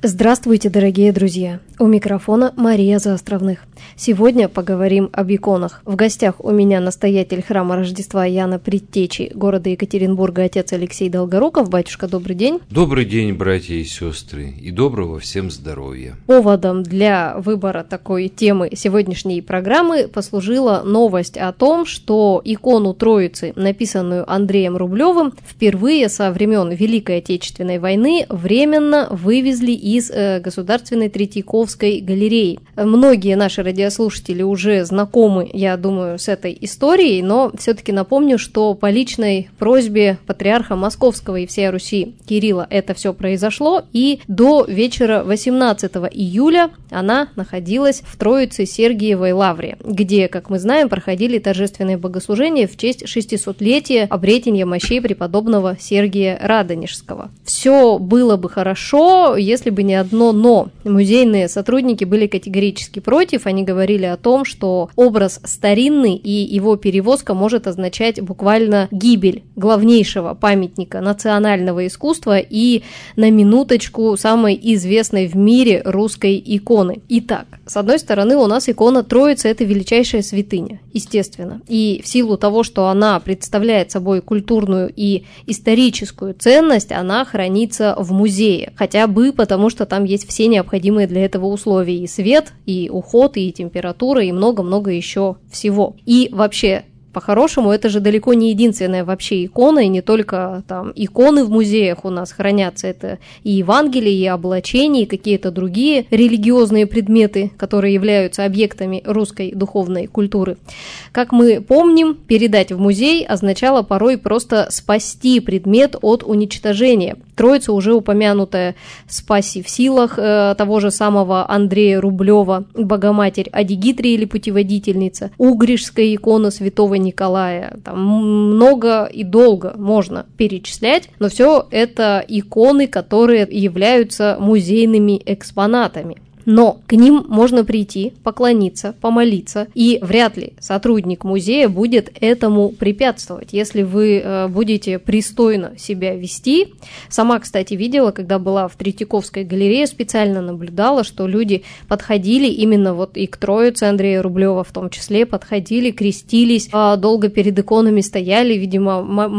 Здравствуйте, дорогие друзья! У микрофона Мария Заостровных. Сегодня поговорим об иконах. В гостях у меня настоятель храма Рождества Иоанна Предтечи города Екатеринбурга отец Алексей Долгоруков. Батюшка, добрый день. Добрый день, братья и сестры, и доброго всем здоровья. Поводом для выбора такой темы сегодняшней программы послужила новость о том, что икону Троицы, написанную Андреем Рублевым, впервые со времен Великой Отечественной войны временно вывезли из Государственной Третьяковской галереи. Многие наши радиослушатели уже знакомы, я думаю, с этой историей, но все-таки напомню, что по личной просьбе патриарха Московского и всей Руси Кирилла это все произошло, и до вечера 18 июля она находилась в Троице-Сергиевой лавре, где, как мы знаем, проходили торжественные богослужения в честь 600-летия обретения мощей преподобного Сергия Радонежского. Все было бы хорошо, если бы не одно «но». Музейные сотрудники были категорически против, они говорили о том, что образ старинный и его перевозка может означать буквально гибель главнейшего памятника национального искусства и, на минуточку, самой известной в мире русской иконы. Итак, с одной стороны, у нас икона Троицы – это величайшая святыня, естественно, и в силу того, что она представляет собой культурную и историческую ценность, она хранится в музее, хотя бы потому, что там есть все необходимые для этого условия: и свет, и уход, и температура, и много-много еще всего. И вообще, по-хорошему, это же далеко не единственная вообще икона, и не только там иконы в музеях у нас хранятся, это и Евангелие, и облачения, и какие-то другие религиозные предметы, которые являются объектами русской духовной культуры. Как мы помним, передать в музей означало порой просто спасти предмет от уничтожения. Троица, уже упомянутая «Спаси в силах» того же самого Андрея Рублева, Богоматерь Адигитрия или Путеводительница, Угришская икона святого Николая. Там много и долго можно перечислять, но все это иконы, которые являются музейными экспонатами. Но к ним можно прийти, поклониться, помолиться, и вряд ли сотрудник музея будет этому препятствовать, если вы будете пристойно себя вести. Сама, кстати, видела, когда была в Третьяковской галерее, специально наблюдала, что люди подходили именно вот и к Троице Андрея Рублева в том числе, подходили, крестились, долго перед иконами стояли, видимо,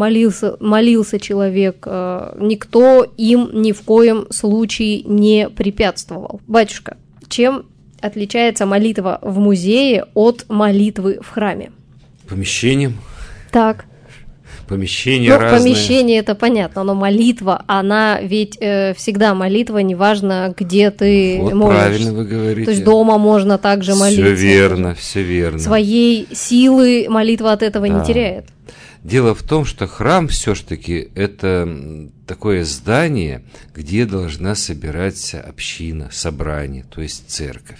молился человек, никто им ни в коем случае не препятствовал. Батюшка, чем отличается молитва в музее от молитвы в храме? Помещением. Так. Помещения разные. Помещение это понятно, но молитва, она ведь всегда молитва, неважно, где ты вот молишься. Правильно вы говорите. То есть дома можно также молиться. Все верно. Своей силы молитва от этого не теряет. Дело в том, что храм все-таки это такое здание, где должна собираться община, собрание, то есть церковь.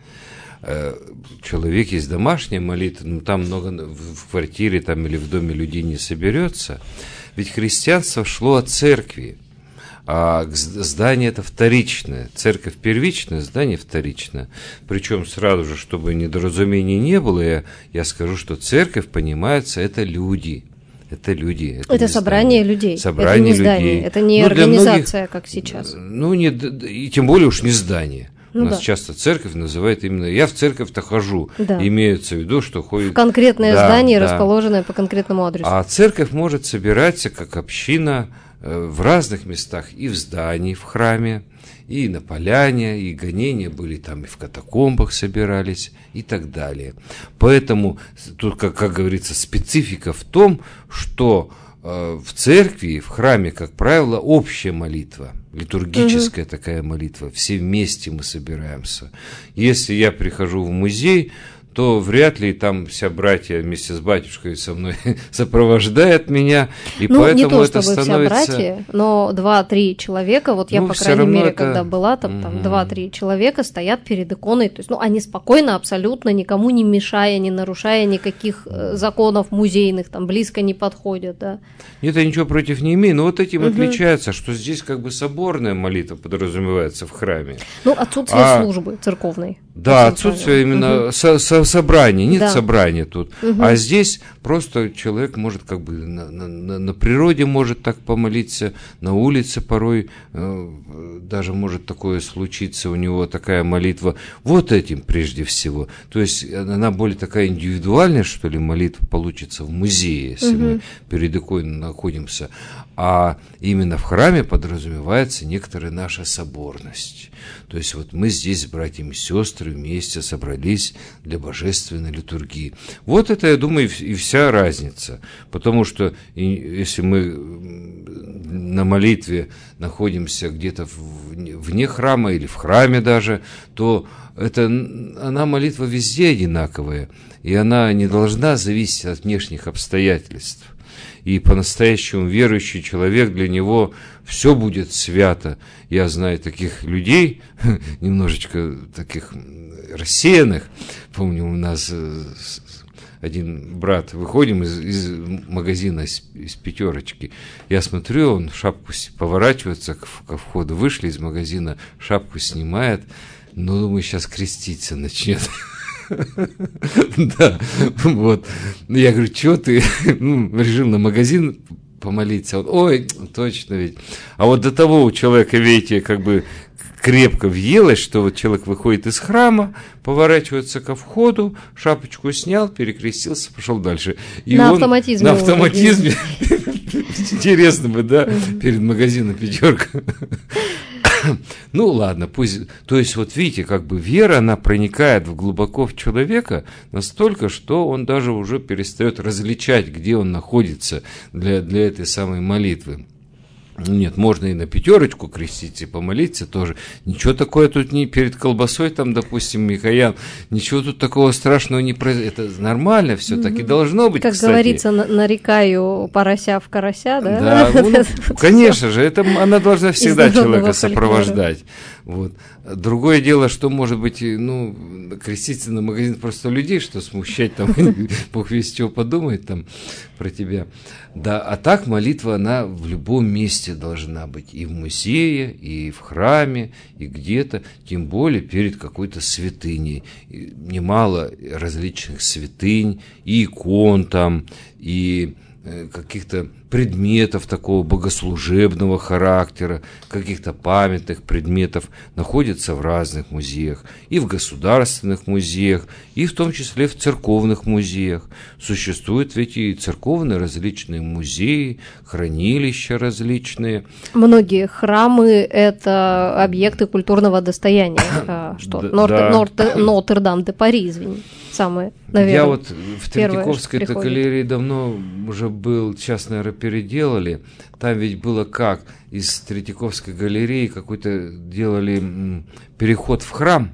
Человек есть домашняя молитва, но там много в квартире там, или в доме людей не соберется. Ведь христианство шло от церкви, а здание это вторичное. Церковь первичная, здание вторичное. Причем сразу же, чтобы недоразумений не было, я скажу, что церковь, понимается, это люди. Это люди. Это собрание людей. Собрание это не здание, людей. это не организация, многих, как сейчас. И тем более уж не здание. Ну, у нас часто церковь называют именно «я в церковь-то хожу», имеется в виду, что ходит... В конкретное здание, расположенное по конкретному адресу. А церковь может собираться как община в разных местах, и в здании, в храме, и на поляне, и гонения были там, и в катакомбах собирались, и так далее. Поэтому тут, как говорится, специфика в том, что в церкви, в храме, как правило, общая молитва, литургическая такая молитва, все вместе мы собираемся. Если я прихожу в музей, то вряд ли там вся братья вместе с батюшкой со мной сопровождают меня, и поэтому не то, это чтобы становится... вся братья, но 2-3 человека, вот я, по крайней мере, когда была, там 2-3 человека стоят перед иконой, то есть, они спокойно, абсолютно, никому не мешая, не нарушая никаких законов музейных, там, близко не подходят, да. Нет, я ничего против не имею, но вот этим отличается, что здесь как бы соборная молитва подразумевается в храме. Отсутствие службы церковной. Да, отсутствие именно собрания, нет Да. собрания тут. А здесь просто человек может как бы на природе может так помолиться, на улице порой даже может такое случиться, у него такая молитва. Вот этим прежде всего. То есть она более такая индивидуальная, что ли, молитва получится в музее, если мы перед иконой находимся. А именно в храме подразумевается некоторая наша соборность. То есть вот мы здесь с братьями и сестрами вместе собрались для божественной литургии. Вот это, я думаю, и вся разница. Потому что если мы на молитве находимся где-то вне храма или в храме даже, то она молитва везде одинаковая. И она не должна зависеть от внешних обстоятельств. И по-настоящему верующий человек, для него все будет свято. Я знаю таких людей, немножечко таких рассеянных. Помню, у нас один брат, выходим из магазина, из пятерочки. Я смотрю, он шапку поворачивается ко входу. Вышли из магазина, шапку снимает. Ну, думаю, сейчас креститься начнет. Да, вот. Я говорю, что ты? Решил на магазин помолиться. Ой, точно ведь. А вот до того у человека, видите, как бы крепко въелось, что вот человек выходит из храма, поворачивается ко входу, шапочку снял, перекрестился, пошел дальше. И на автоматизме. На автоматизме. Интересно бы, да, перед магазином пятерка. Ну ладно, пусть. То есть, вот видите, как бы вера, она проникает глубоко в человека настолько, что он даже уже перестает различать, где он находится для этой самой молитвы. Нет, можно и на пятерочку крестить, и помолиться тоже. Ничего такое тут не перед колбасой, там, допустим, Микоян, ничего тут такого страшного не произойдет. Это нормально все, так и должно быть, как кстати. говорится, нарекаю порося в карася, да? Да, конечно же, она должна всегда человека сопровождать. Вот. Другое дело, что, может быть, креститься на магазин просто людей, что смущать, там, Бог весть чего подумает там про тебя. Да, а так молитва, она в любом месте должна быть, и в музее, и в храме, и где-то, тем более перед какой-то святыней. Немало различных святынь, и икон там, и каких-то предметов такого богослужебного характера, каких-то памятных предметов находятся в разных музеях, и в государственных музеях, и в том числе в церковных музеях. Существуют ведь и церковные различные музеи, хранилища различные. Многие храмы – это объекты культурного достояния. Нотр-Дам-де-Пари, извини. Самое, наверное, я вот в Третьяковской галерее давно уже был, сейчас, наверное, переделали. Там ведь было как? Из Третьяковской галереи какой-то делали переход в храм,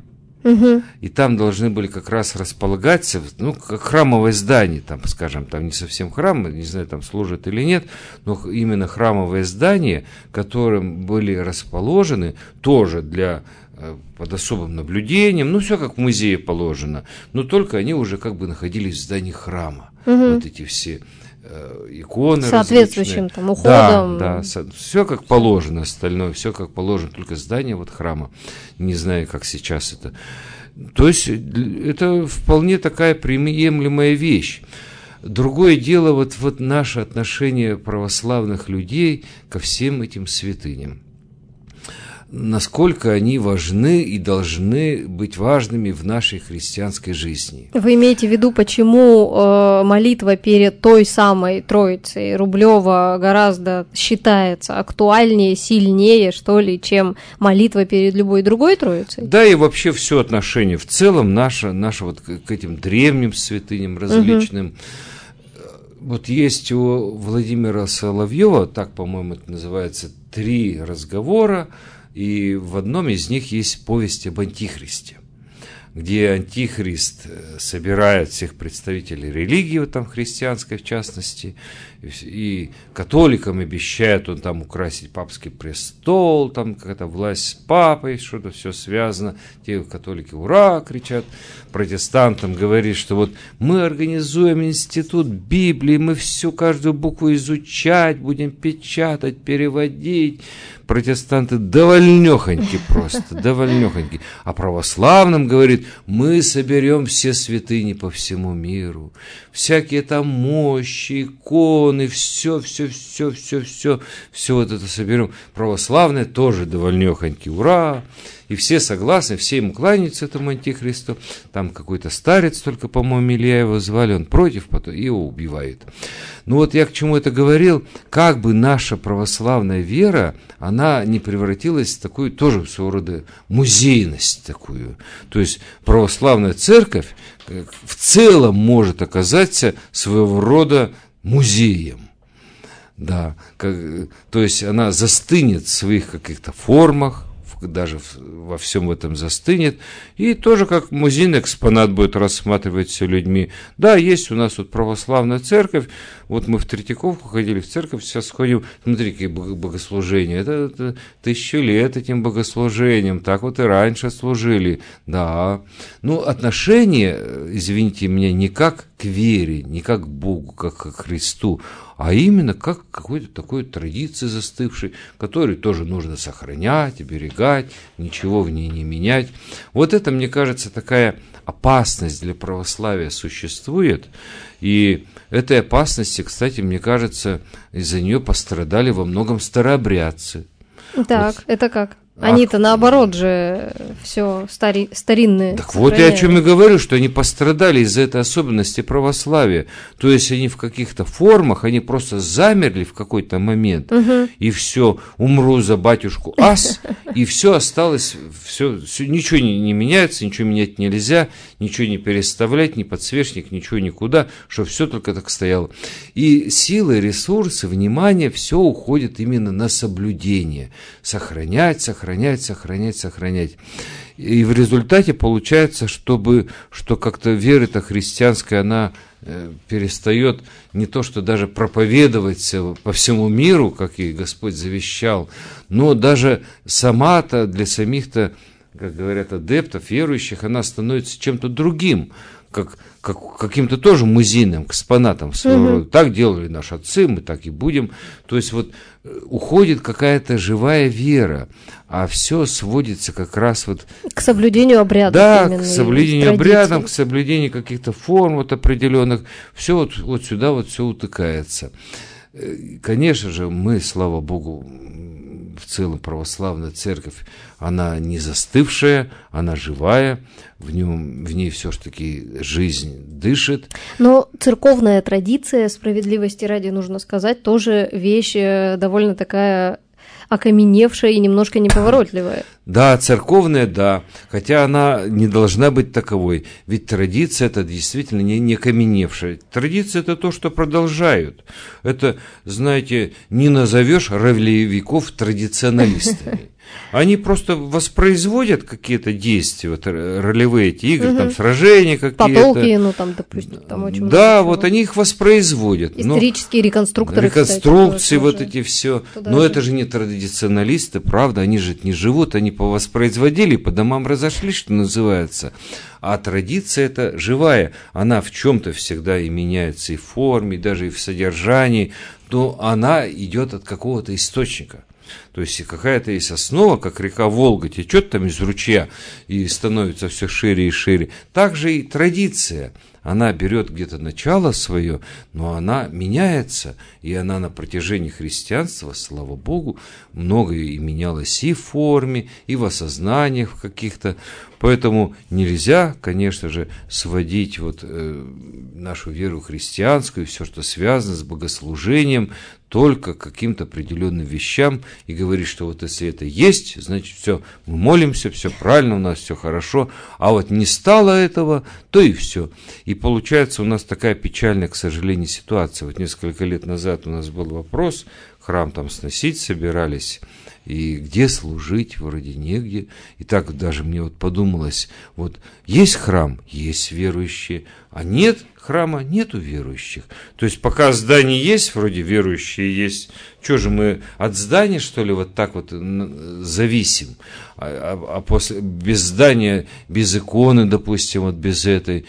и там должны были как раз располагаться, как храмовое здание, там, скажем, там не совсем храм, не знаю, там служат или нет, но именно храмовое здание, которым были расположены тоже под особым наблюдением, все как в музее положено, но только они уже как бы находились в здании храма. Вот эти все иконы соответствующим там уходом. Да, все как положено, остальное все как положено, только здание вот храма. Не знаю, как сейчас это. То есть это вполне такая приемлемая вещь. Другое дело вот наше отношение православных людей ко всем этим святыням. Насколько они важны и должны быть важными в нашей христианской жизни. Вы имеете в виду, почему молитва перед той самой Троицей Рублева гораздо считается актуальнее, сильнее, что ли, чем молитва перед любой другой Троицей? Да, и вообще все отношение в целом наше вот к этим древним святыням различным. Вот есть у Владимира Соловьева, так, по-моему, это называется, 3 разговора. И в одном из них есть повесть об Антихристе, где Антихрист собирает всех представителей религии, вот там христианской в частности, и католикам обещает он там украсить папский престол, там какая-то власть с папой, что-то все связано. Те католики «Ура!» кричат, протестантам говорит, что вот мы организуем институт Библии, мы всю каждую букву изучать, будем печатать, переводить, протестанты довольнёхоньки просто, довольнёхоньки. А православным говорит, мы соберем все святыни по всему миру, всякие там мощи, иконы, все вот это соберем. Православные тоже довольнёхоньки, ура! И все согласны, все ему кланяются этому антихристу. Там какой-то старец, только, по-моему, Илья его звали, он против, потом его убивают. Ну вот я к чему это говорил, как бы наша православная вера, она не превратилась в такую, тоже своего рода, музейность такую. То есть православная церковь в целом может оказаться своего рода музеем. Да, то есть она застынет в своих каких-то формах, даже во всем этом застынет, и тоже как музейный экспонат будет рассматриваться людьми. Да, есть у нас вот православная церковь, вот мы в Третьяковку ходили в церковь, сейчас ходим, смотри, какие богослужения, это 1000 лет этим богослужением, так вот и раньше служили, да. Ну, отношение, извините меня, не как к вере, не как к Богу, как к Христу, а именно как какой-то такой традиции застывшей, которую тоже нужно сохранять, оберегать, ничего в ней не менять. Вот это, мне кажется, такая опасность для православия существует, и этой опасности, кстати, мне кажется, из-за нее пострадали во многом старообрядцы. Так, вот. Это как? Они-то наоборот же все старинные. Так вот я о чем и говорю, что они пострадали из-за этой особенности православия. То есть они в каких-то формах, они просто замерли в какой-то момент, и все, умру за батюшку ас, и все осталось, все, ничего не меняется, ничего менять нельзя, ничего не переставлять, ни подсвечник, ничего никуда, чтобы все только так стояло. И силы, ресурсы, внимание, все уходит именно на соблюдение, сохранять. И в результате получается, что как-то вера-то христианская, она перестает не то, что даже проповедоваться по всему миру, как и Господь завещал, но даже сама-то, для самих-то, как говорят, адептов, верующих, она становится чем-то другим, как каким-то тоже музейным экспонатом своего рода. Так делали наши отцы, мы так и будем. То есть вот уходит какая-то живая вера, а все сводится как раз вот к соблюдению обрядов. Да, к соблюдению обрядов, к соблюдению каких-то форм вот определенных. Все вот сюда вот все утыкается. Конечно же, мы, слава Богу, в целом православная церковь, она не застывшая, она живая, в ней все-таки жизнь дышит. Но церковная традиция, справедливости ради нужно сказать, тоже вещь довольно такая окаменевшая и немножко неповоротливая. Да, церковная, да, хотя она не должна быть таковой, ведь традиция это действительно не окаменевшая. Традиция это то, что продолжают. Это, знаете, не назовешь ролевиков традиционалистами. Они просто воспроизводят какие-то действия, вот ролевые эти игры, там сражения какие-то. По Толкину, там, допустим, там очень много. Да, вот они их воспроизводят. Исторические реконструкторы, реконструкции, кстати, вот эти все. Но это же не традиционалисты, правда, они же не живут, они повоспроизводили, по домам разошлись, что называется. А традиция это живая, она в чем-то всегда и меняется и в форме, даже и в содержании, но она идет от какого-то источника. То есть какая-то есть основа, как река Волга течет там из ручья и становится все шире и шире. Так же и традиция. Она берет где-то начало свое, но она меняется, и она на протяжении христианства, слава Богу, многое и менялось и в форме, и в осознаниях каких-то. Поэтому нельзя, конечно же, сводить нашу веру христианскую, все, что связано с богослужением, только к каким-то определенным вещам и говорить, что вот если это есть, значит все, мы молимся, все правильно, у нас все хорошо, а вот не стало этого, то и все. И получается у нас такая печальная, к сожалению, ситуация. Вот несколько лет назад у нас был вопрос, храм там сносить собирались, и где служить, вроде негде. И так даже мне вот подумалось, вот есть храм, есть верующие, А нет храма, нету верующих. То есть пока здание есть, вроде верующие есть, что же мы от здания, что ли, вот так вот зависим? А после, без здания, без иконы, допустим, вот без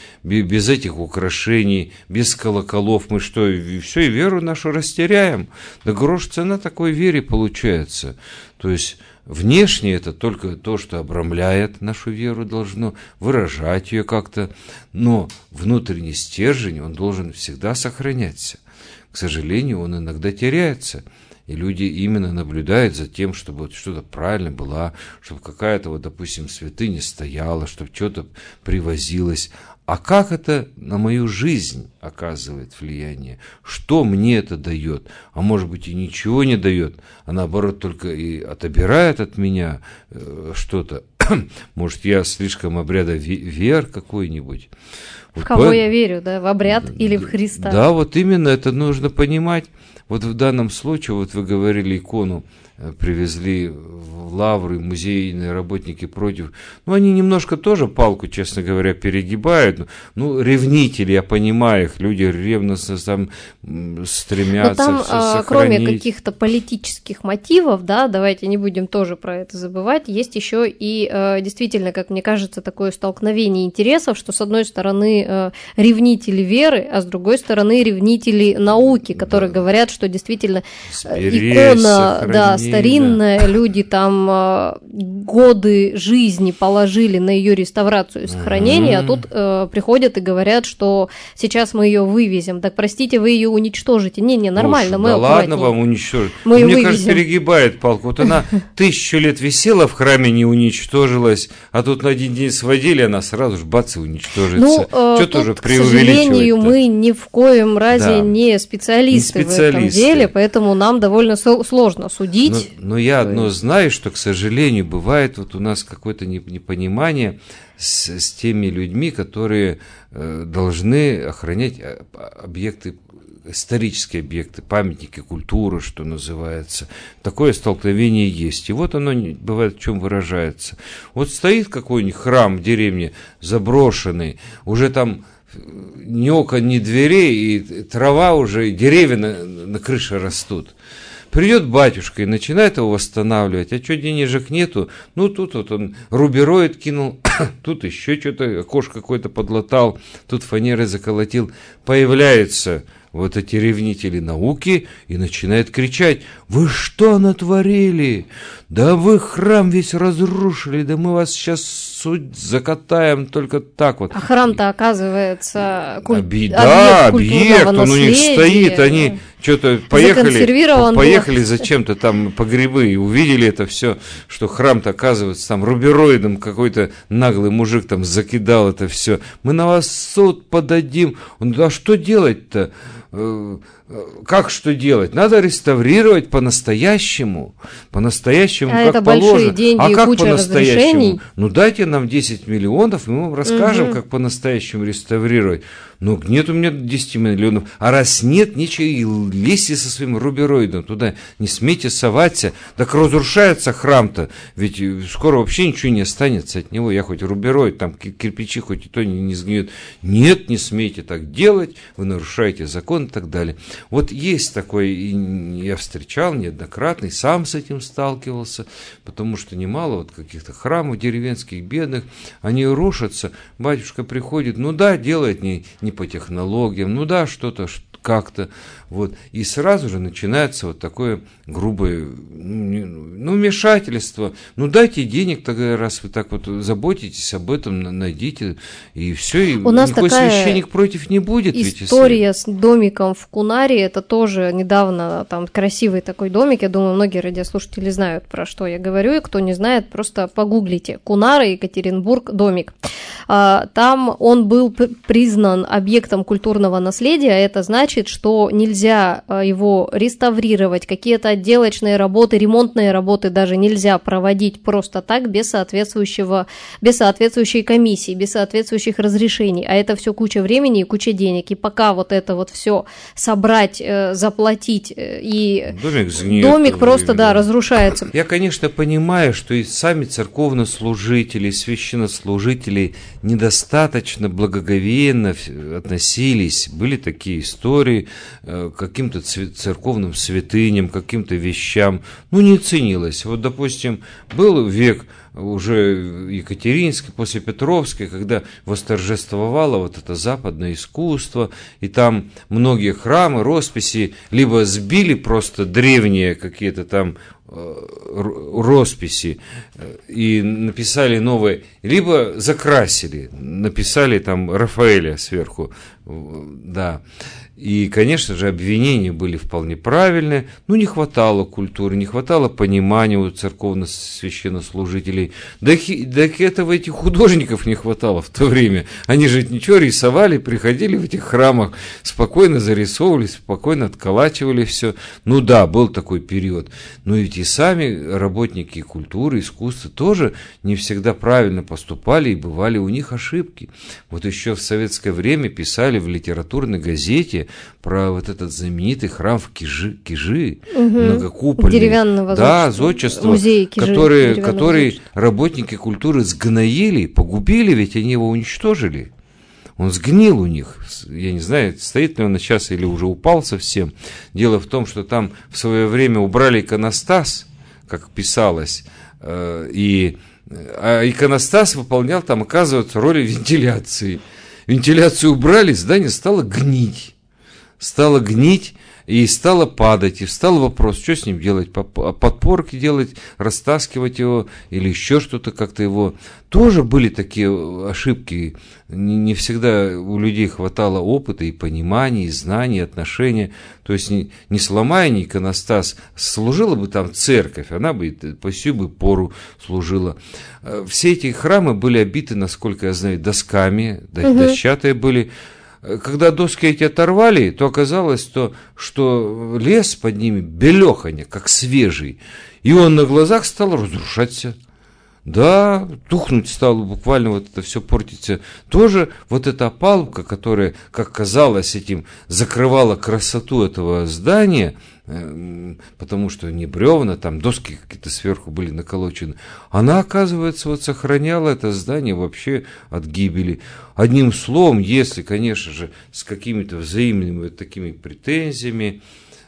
этих украшений, без колоколов, мы что, и все, и веру нашу растеряем? Да грош цена такой вере получается. То есть внешне это только то, что обрамляет нашу веру, должно выражать ее как-то, но внутренний стержень, он должен всегда сохраняться. К сожалению, он иногда теряется. И люди именно наблюдают за тем, чтобы вот что-то правильно было, чтобы какая-то, вот, допустим, святыня стояла, чтобы что-то привозилось. А как это на мою жизнь оказывает влияние? Что мне это дает? А может быть и ничего не дает, а наоборот только и отобирает от меня что-то. Может, я слишком обрядовер какой-нибудь. В кого я верю, да? В обряд или в Христа? Да, вот именно это нужно понимать. Вот в данном случае, вот вы говорили, икону привезли в Лавры, музейные работники против. Ну, они немножко тоже палку, честно говоря, перегибают. Ну, ревнители, я понимаю их, люди ревностно там стремятся. Но там, кроме каких-то политических мотивов, да, давайте не будем тоже про это забывать, есть еще и действительно, как мне кажется, такое столкновение интересов, что с одной стороны ревнители веры, а с другой стороны ревнители науки, которые говорят, что действительно икона, да, старинная, да. Люди там годы жизни положили на ее реставрацию и сохранение, а тут приходят и говорят, что сейчас мы ее вывезем. Так простите, вы ее уничтожите. Не, нормально, мы аккуратнее. Ладно вам уничтожить. Мне кажется, перегибает палку. Вот она 1000 лет висела в храме, не уничтожилась, а тут на один день сводили, она сразу же бац и уничтожится. Что тоже преувеличивать-то? К сожалению, мы ни в коем разе не специалисты в этом деле, поэтому нам довольно сложно судить. Но я одно знаю, что, к сожалению, бывает вот у нас какое-то непонимание с теми людьми, которые должны охранять объекты, исторические объекты, памятники культуры, что называется. Такое столкновение есть. И вот оно бывает в чем выражается. Вот стоит какой-нибудь храм в деревне заброшенный, уже там ни окон, ни дверей, и трава уже, и деревья на крыше растут. Придет батюшка и начинает его восстанавливать, а что, денежек нету? Ну, тут вот он рубероид кинул, тут еще что-то, окошко какое-то подлатал, тут фанерой заколотил. Появляются вот эти ревнители науки и начинает кричать: «Вы что натворили? Да вы храм весь разрушили, да мы вас сейчас суть закатаем только так вот». А храм-то, оказывается, объект, он у них стоит, они что-то поехали зачем-то там по грибы и увидели это все, что храм-то, оказывается, там рубероидом какой-то наглый мужик там закидал это все. Мы на вас суд подадим. Он: «А что делать-то? Как что делать? Надо реставрировать по-настоящему, как это положено. Большие деньги, а как куча по-настоящему? Разрешений. Ну дайте нам 10 миллионов, и мы вам расскажем, как по-настоящему реставрировать. Ну, нет у меня 10 миллионов. А раз нет, ничего, и лезьте со своим рубероидом туда, не смейте соваться. Так разрушается храм-то, ведь скоро вообще ничего не останется от него. Я хоть рубероид, там кирпичи хоть и то не сгниют. Нет, не смейте так делать, вы нарушаете закон и так далее. Вот есть такое, и я встречал неоднократно, и сам с этим сталкивался, потому что немало вот каких-то храмов деревенских, бедных, они рушатся, батюшка приходит, ну да, делает не по технологиям, ну да, что-то как-то, вот, и сразу же начинается вот такое грубое, вмешательство. Ну, дайте денег тогда, раз вы так вот заботитесь об этом, найдите, и все, и никакой священник против не будет. История с домиком в Кунаре, это тоже недавно, там красивый такой домик, я думаю, многие радиослушатели знают, про что я говорю, и кто не знает, просто погуглите. Кунара, Екатеринбург, домик. Там он был признан объектом культурного наследия, это значит, значит, что нельзя его реставрировать, какие-то отделочные работы, ремонтные работы даже нельзя проводить просто так, без соответствующей комиссии, без соответствующих разрешений, а это все куча времени и куча денег, и пока вот это вот все собрать, заплатить, и домик просто, да, разрушается. Я, конечно, понимаю, что и сами церковнослужители, священнослужители недостаточно благоговейно относились, были такие истории, к каким-то церковным святыням, каким-то вещам, не ценилось. Вот, допустим, был век уже Екатеринский, после Петровской, когда восторжествовало вот это западное искусство, и там многие храмы, росписи либо сбили просто древние какие-то там росписи и написали новые, либо закрасили, написали там Рафаэля сверху, да. И, конечно же, обвинения были вполне правильные, не хватало культуры, не хватало понимания у церковно-священнослужителей, да этого этих художников не хватало в то время, они же ничего рисовали, приходили в этих храмах, спокойно зарисовывали, спокойно отколачивали все, да, был такой период, но ведь и сами работники культуры, искусства тоже не всегда правильно поступали, и бывали у них ошибки. Вот еще в советское время писали в литературной газете про вот этот знаменитый храм в Кижи, многокупольный, деревянного зодчества, музей Кижи, который работники культуры сгноили, погубили, ведь они его уничтожили. Он сгнил у них, я не знаю, стоит ли он сейчас или уже упал совсем. Дело в том, что там в свое время убрали иконостас, как писалось, а иконостас выполнял там, оказывается, роль вентиляции. Вентиляцию убрали, здание стало гнить и стало падать, и встал вопрос, что с ним делать, подпорки делать, растаскивать его, или еще что-то, как-то его. Тоже были такие ошибки, не всегда у людей хватало опыта и понимания, и знаний, и отношения, то есть не сломая ни иконостас, служила бы там церковь, она бы по сию бы пору служила. Все эти храмы были обиты, насколько я знаю, досками, дощатые были. Когда доски эти оторвали, то оказалось, что лес под ними белеханя, как свежий, и он на глазах стал разрушаться. Да, тухнуть стало, буквально вот это все портится. Тоже вот эта опалубка, которая, как казалось, этим закрывала красоту этого здания, потому что не бревна, там доски какие-то сверху были наколочены, она, оказывается, вот сохраняла это здание вообще от гибели. Одним словом, если, конечно же, с какими-то взаимными вот такими претензиями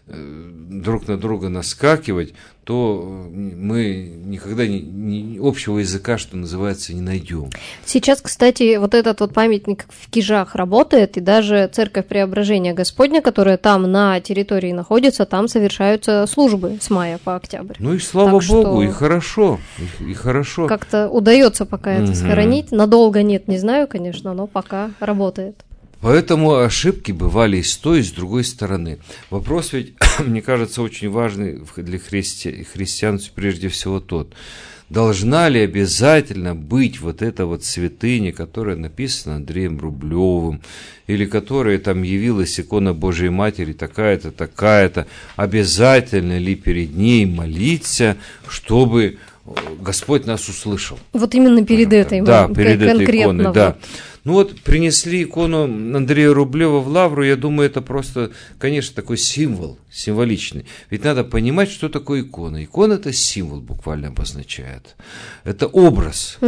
друг на друга наскакивать, то мы никогда общего языка, что называется, не найдем. Сейчас, кстати, вот этот вот памятник в Кижах работает, и даже Церковь Преображения Господня, которая там на территории находится, там совершаются службы с мая по октябрь. И слава Богу, и хорошо, и хорошо. Как-то удается пока это сохранить. Надолго нет, не знаю, конечно, но пока работает. Поэтому ошибки бывали и с той, и с другой стороны. Вопрос ведь, мне кажется, очень важный для христиан прежде всего тот. Должна ли обязательно быть вот эта вот святыня, которая написана Андреем Рублевым, или которая там явилась икона Божией Матери такая-то, такая-то, обязательно ли перед ней молиться, чтобы Господь нас услышал? Вот именно перед этой, да, перед этой иконой, вот. да. Принесли икону Андрея Рублева в Лавру, я думаю, это просто, конечно, такой символ, символичный. Ведь надо понимать, что такое икона. Икона – это символ, буквально обозначает. Это образ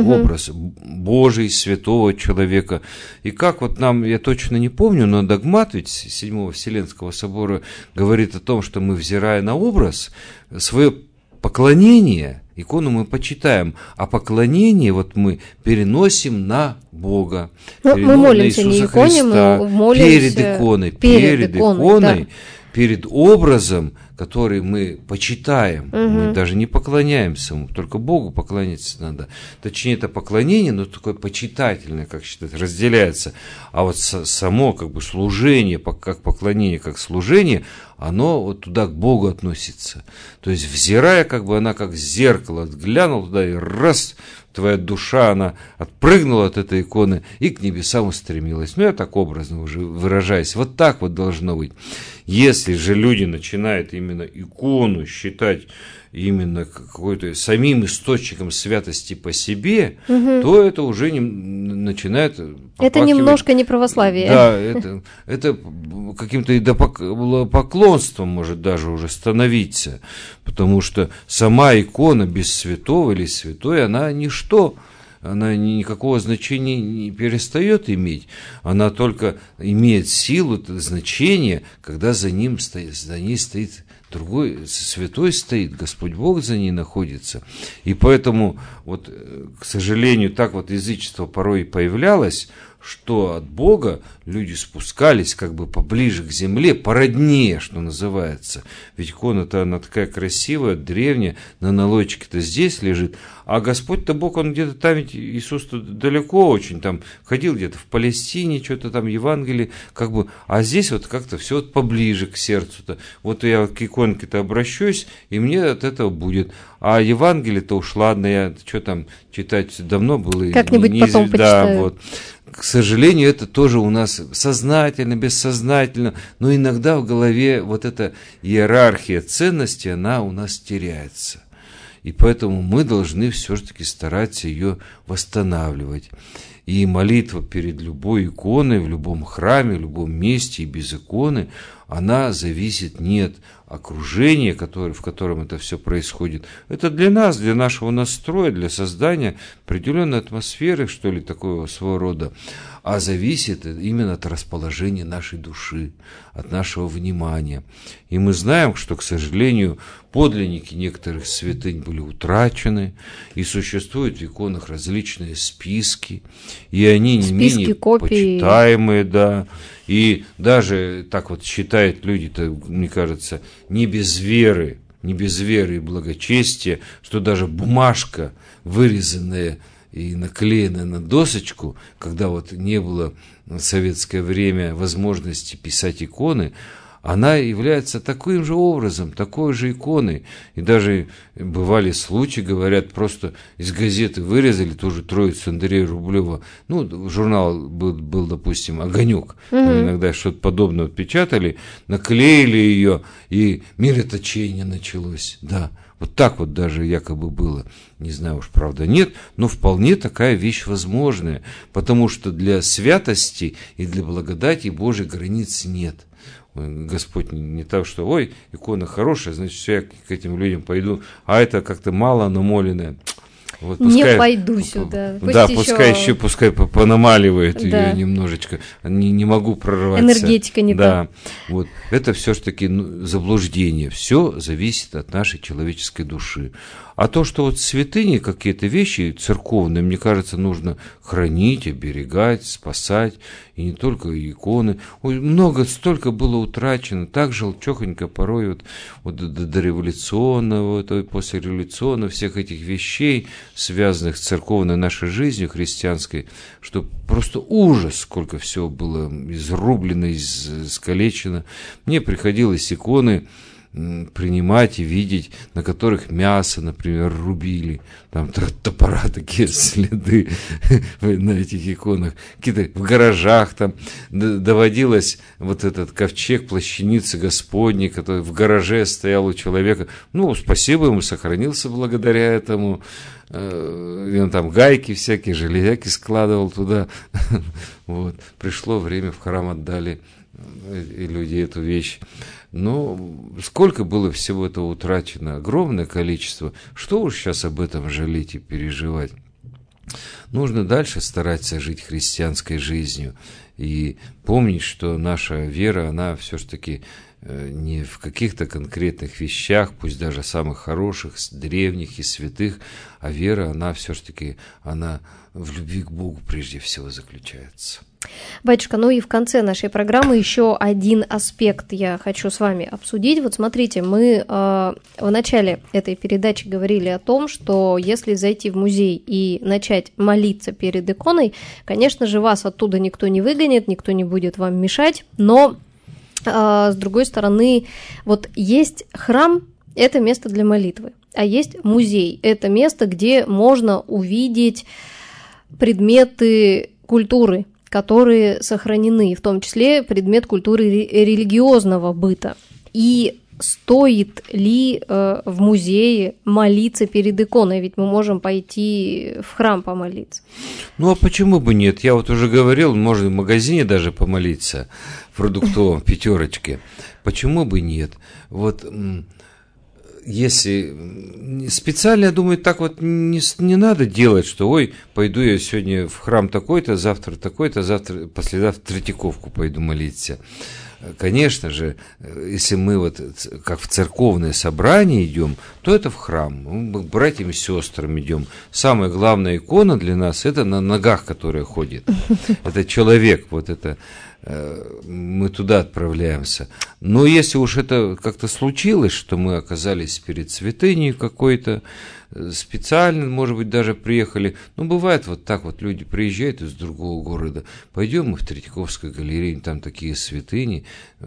Божий, святого человека. И как вот нам, я точно не помню, но догмат ведь Седьмого Вселенского собора говорит о том, что мы, взирая на образ, свое поклонение, икону мы почитаем, а поклонение вот мы переносим на Бога. Мы молимся не иконе, мы молимся перед иконой, да. Перед образом, который мы почитаем. Мы даже не поклоняемся ему, только Богу поклоняться надо. Точнее, это поклонение, но такое почитательное, как считается, разделяется. А вот само как бы служение, как поклонение, как служение, оно вот туда к Богу относится. То есть, взирая, как бы она как зеркало, глянул туда и раз, твоя душа, она отпрыгнула от этой иконы и к небесам устремилась. Ну, я так образно уже выражаюсь. Вот так вот должно быть. Если же люди начинают именно икону считать именно какой-то самим источником святости по себе, то это уже начинает попахивать. Это немножко не православие. Да, это каким-то идолопоклонством может даже уже становиться, потому что сама икона без святого или святой, она ничто. Она никакого значения не перестает иметь, она только имеет силу, значение, когда за ней стоит другой, святой стоит, Господь Бог за ней находится. И поэтому, вот, к сожалению, так вот язычество порой появлялось, что от Бога люди спускались как бы поближе к земле, породнее, что называется. Ведь икона-то она такая красивая, древняя, на налойчике-то здесь лежит, а Господь-то Бог, он где-то там, ведь Иисус-то далеко очень, там ходил где-то в Палестине, что-то там Евангелие, как бы, а здесь вот как-то все вот поближе к сердцу-то. Вот я к иконке-то обращусь, и мне от этого будет. А Евангелие-то уж ладно, я что там читать давно было. Как-нибудь потом почитаю. Да, вот. К сожалению, это тоже у нас сознательно, бессознательно, но иногда в голове вот эта иерархия ценностей, она у нас теряется. И поэтому мы должны все-таки стараться ее восстанавливать. И молитва перед любой иконой, в любом храме, в любом месте и без иконы, она зависит не от окружения, в котором это все происходит. Это для нас, для нашего настроя, для создания определенной атмосферы, что ли, такого своего рода, а зависит именно от расположения нашей души, от нашего внимания. И мы знаем, что, к сожалению, подлинники некоторых святынь были утрачены, и существуют в иконах различные списки, и они не менее почитаемые, да. И даже так вот считают люди-то, мне кажется, не без веры и благочестия, что даже бумажка, вырезанная и наклеенная на досочку, когда вот не было в советское время возможности писать иконы, она является таким же образом, такой же иконой. И даже бывали случаи, говорят, просто из газеты вырезали ту же Троицу Андрея Рублева. Ну, журнал был допустим, «Огонек». Там иногда что-то подобное печатали, наклеили ее, и мироточение началось. Да, вот так вот даже якобы было. Не знаю уж, правда, нет, но вполне такая вещь возможная, потому что для святости и для благодати Божьей границ нет. Господь не так, что, ой, икона хорошая, значит, все, я к этим людям пойду, а это как-то мало намоленное. Вот, пускай, не пойду сюда. Да, пускай понамаливает ее немножечко. Не могу прорваться. Энергетика не та. Да, вот. Это все-таки заблуждение. Все зависит от нашей человеческой души. А то, что вот святыни, какие-то вещи церковные, мне кажется, нужно хранить, оберегать, спасать. И не только иконы. Ой, столько было утрачено. Так желчехонько порой вот до революционного, после революционного всех этих вещей, связанных с церковной нашей жизнью христианской, что просто ужас, сколько всего было изрублено, искалечено. Мне приходилось иконы принимать и видеть, на которых мясо, например, рубили, там топора такие следы на этих иконах, какие-то в гаражах там доводилось вот этот ковчег плащаницы Господней, который в гараже стоял у человека, спасибо ему, сохранился благодаря этому, и он там гайки всякие, железяки складывал туда, вот, пришло время, в храм отдали, и люди эту вещь. Но сколько было всего этого утрачено, огромное количество. Что уж сейчас об этом жалеть и переживать? Нужно дальше стараться жить христианской жизнью и помнить, что наша вера, она все-таки не в каких-то конкретных вещах, пусть даже самых хороших, древних и святых, а вера, она все-таки она в любви к Богу прежде всего заключается. Батюшка, и в конце нашей программы еще один аспект я хочу с вами обсудить. Вот смотрите, мы в начале этой передачи говорили о том, что если зайти в музей и начать молиться перед иконой, конечно же, вас оттуда никто не выгонит, никто не будет вам мешать, но А с другой стороны, вот есть храм, это место для молитвы, а есть музей, это место, где можно увидеть предметы культуры, которые сохранены, в том числе предмет культуры религиозного быта. И стоит ли в музее молиться перед иконой? Ведь мы можем пойти в храм помолиться. Ну, а почему бы нет? Я вот уже говорил, можно в магазине даже помолиться, в продуктовом, пятерочке. Почему бы нет? Вот если специально, я думаю, так вот не надо делать, что ой, пойду я сегодня в храм такой-то, завтра такой-то, завтра, послезавтра Третьяковку пойду молиться. Конечно же, если мы вот как в церковное собрание идем, то это в храм. Мы к братьям и сестрам идем. Самая главная икона для нас — это на ногах, которая ходит. Это человек, вот это мы туда отправляемся. Но если уж это как-то случилось, что мы оказались перед святыней какой-то, специально, может быть, даже приехали. Ну, бывает вот так вот, люди приезжают из другого города, пойдем мы в Третьяковскую галерею, там такие святыни,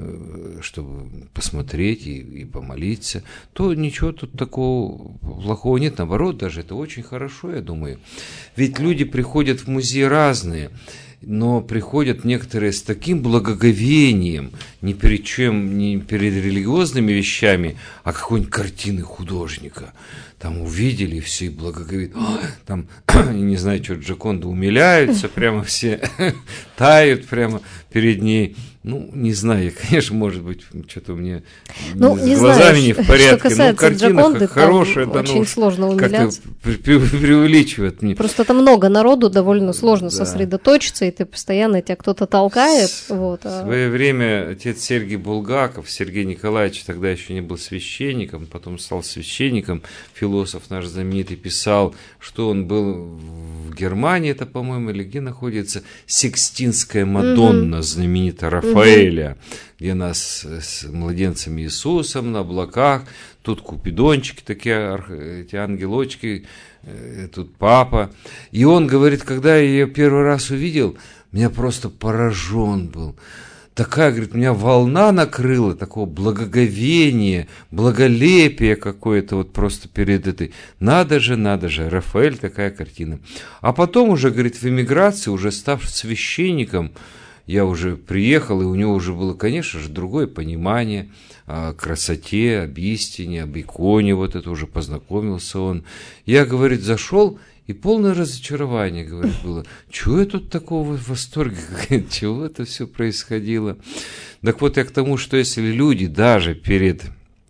чтобы посмотреть и помолиться, то ничего тут такого плохого нет, наоборот, даже это очень хорошо, я думаю. Ведь люди приходят в музей разные, но приходят некоторые с таким благоговением, ни перед чем, не перед религиозными вещами, а какой-нибудь картины художника. Там увидели все и благоговеют. Там, не знаю, что Джоконда, умиляются, прямо все тают прямо перед ней. Ну, не знаю, конечно, может быть, что-то у меня с глазами не в порядке. Но картина хорошая, да, очень сложно умиляться. Как-то преувеличивает мне. Просто это много народу, довольно сложно сосредоточиться, и ты постоянно, тебя кто-то толкает. В свое время отец Сергий Булгаков, Сергей Николаевич, тогда еще не был священником, потом стал священником, философ наш знаменитый, писал, что он был в Германии, это, по-моему, или где находится, Сикстинская Мадонна, знаменитая Рафаэля, где нас с младенцем Иисусом на облаках, тут купидончики такие, эти ангелочки, тут папа. И он говорит, когда я ее первый раз увидел, меня просто поражен был. Такая, говорит, меня волна накрыла, такого благоговения, благолепия какое-то вот просто перед этой. Надо же, Рафаэль, такая картина. А потом уже, говорит, в эмиграции, уже став священником, я уже приехал, и у него уже было, конечно же, другое понимание о красоте, об истине, об иконе, вот это уже познакомился он. Я, говорит, зашел, и полное разочарование, говорит, было. Чего я тут такого в восторге? Чего это все происходило? Так вот, я к тому, что если люди даже перед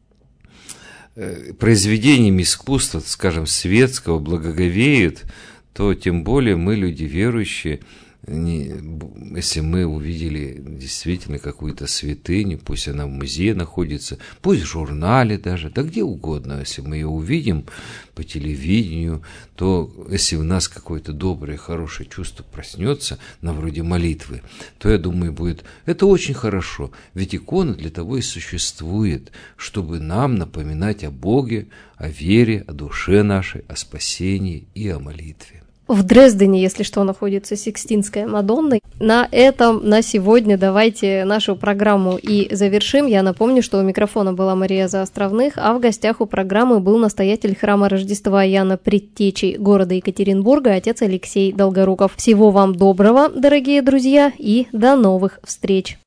произведениями искусства, скажем, светского, благоговеют, то тем более мы, люди верующие, если мы увидели действительно какую-то святыню, пусть она в музее находится, пусть в журнале даже, да где угодно, если мы ее увидим по телевидению, то если у нас какое-то доброе, хорошее чувство проснется, на вроде молитвы, то, я думаю, будет это очень хорошо, ведь икона для того и существует, чтобы нам напоминать о Боге, о вере, о душе нашей, о спасении и о молитве. В Дрездене, если что, находится Сикстинская Мадонна. На этом на сегодня давайте нашу программу и завершим. Я напомню, что у микрофона была Мария Заостровных, а в гостях у программы был настоятель храма Рождества Иоанна Предтечи города Екатеринбурга, отец Алексей Долгоруков. Всего вам доброго, дорогие друзья, и до новых встреч!